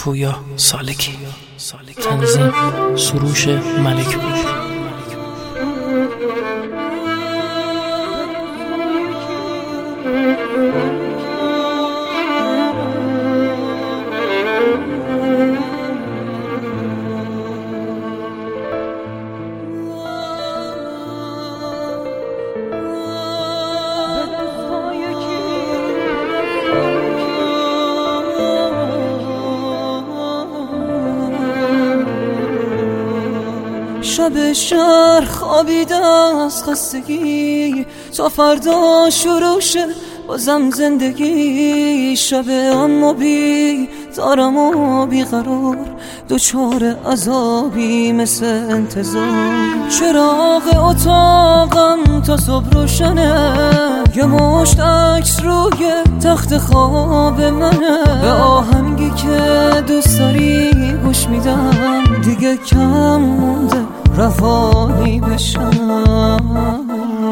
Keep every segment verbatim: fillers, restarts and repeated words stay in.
پویا سالکی. تنظیم سروش ملک بود. شب شهر خوابیده از خستگی تا فردا شروع شه بازم زندگی. شب اما بی دارم و بیقرار دوچار عذابی مثل انتظار. چراغ اتاقم تا صبح روشنه، یه مشت عکس روی تخت خواب منه. به آهنگی که دوست داری گوش میدم، دیگه کم مونده رفاهی بشم.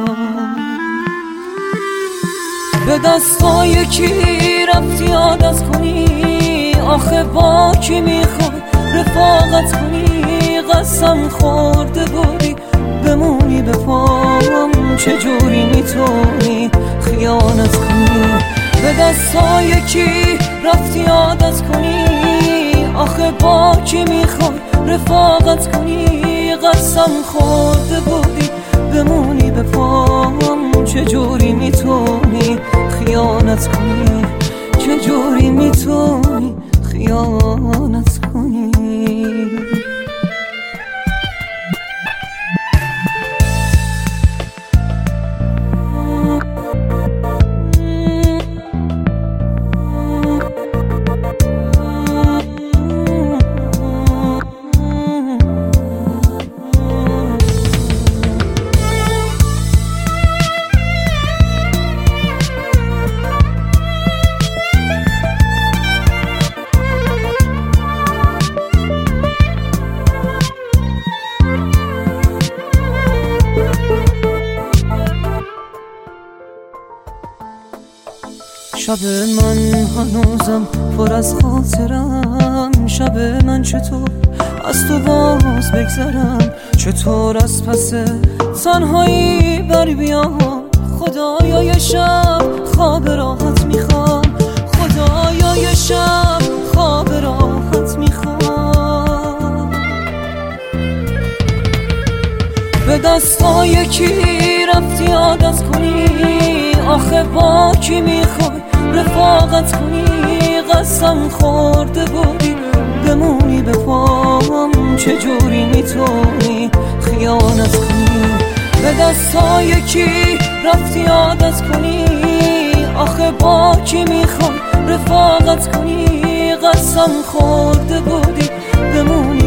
به دستای کی رفتی عادت کنی؟ آخه با کی میخوای رفاقت کنی؟ قسم خورده بودی بمونی به پام، چجوری میتونی خیانت کنی؟ به دستای کی رفتی عادت کنی؟ آخه با کی میخوای رفاقت کنی؟ قسم خورده بودی بمونی به پام، چجوری میتونی خیانت کنی؟ چجوری میتونی خیانت کنی؟ شب من هنوزم پر از خاطرم. شب من چطور از تو باز بگذرم؟ چطور از پس تنهایی بر بیام؟ خدایا یه شب خواب راحت میخوام، خدایا یه شب خواب راحت میخوام. به دستای کی رفتی عادت کنی؟ آخه با کی میخوای رفاقت کنی؟ قسم خورده بودی بمونی به پام، چجوری میتونی خیانت کنی؟ به دستای کی رفتی عادت کنی؟ آخه با کی میخوای رفاقت کنی؟ قسم خورده بودی بمونی